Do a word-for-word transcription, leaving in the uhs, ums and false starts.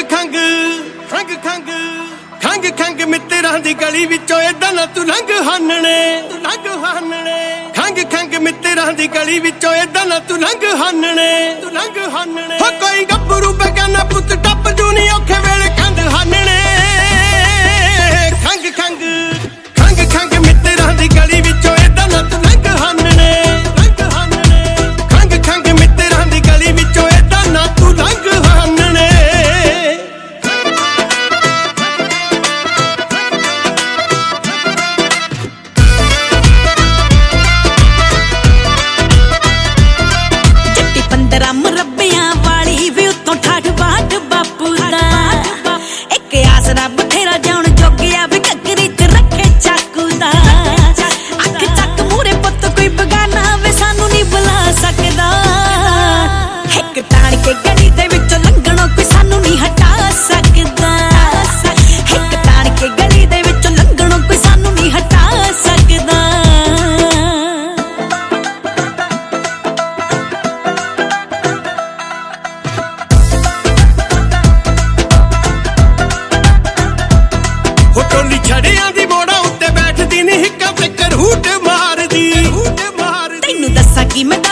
खंग खंग खंग खंग खंग मित्तरां दी गली विचों इदां ना तू लंघ हानणे तू लंघ हानणे खंग खंग मित्तरां दी गली विचों इदां ना तू लंघ हानणे तू लंघ हानणे हो कोई गब्बरू बेगाना पुत टप जू नी औखे वेले कंध हानणे खंग खंग खंग खंग मित्तरां दी गली विचों इदां ना तू लंघ हानणे लंघ हानणे खंग खंग मित्तरां दी गली विचों इदां ना तू लंघ हानणे छड़ियां दी मोड़ा उत्ते बैठदी नी हिक्का ते करहूट मारदी तैनू दस्सां कि मैं